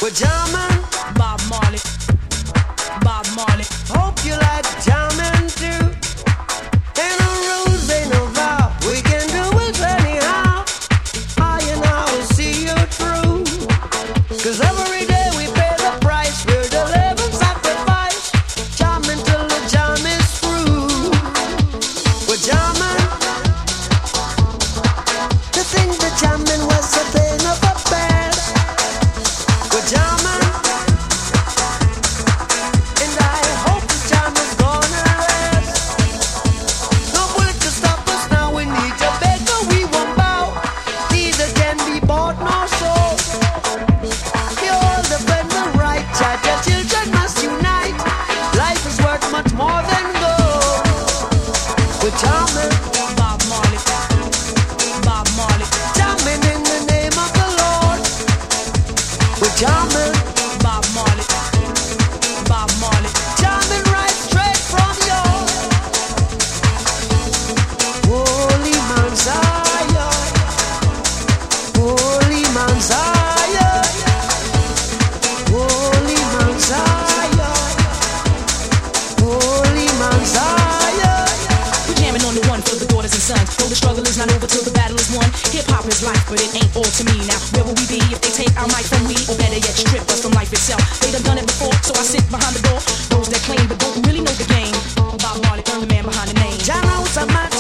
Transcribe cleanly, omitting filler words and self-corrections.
jamming. Bob Marley, Bob Marley. Hope you like jamming too. Ain't no rules, ain't no vow. We can do it anyhow. I and I will see you through. 'Cause every day we pay the price. We're the living sacrifice. Jamming till the jam is through. We're jamming. To think that jamming was a thing of the past. We're jamming. And I hope the jam is gonna last. No bullet to stop us now. We need to beg, but we won't bow. Neither can be bought nor sold. You all defend the right. Child, your children must unite. Life is worth much more than gold. We're jamming. Bob Marley, Bob Marley, Jamming in the name of the Lord. We're jamming. Bob Marley, Bob Marley. Jamming right straight from your Holy Mount Zion. Holy Mount Zion. Holy Mount Zion. Holy Mount Zion. We're jamming on the one for the daughters and sons. Though the struggle is not over till the battle is won. Hip hop is life, but it ain't all to me. Now, where will we be if they take our mic from me? Or better yet, strip us from life itself. They done it before, so I sit behind the door. Those that claim but don't really know the game. Bob Marley, I'm the man behind the name. Jah knows a man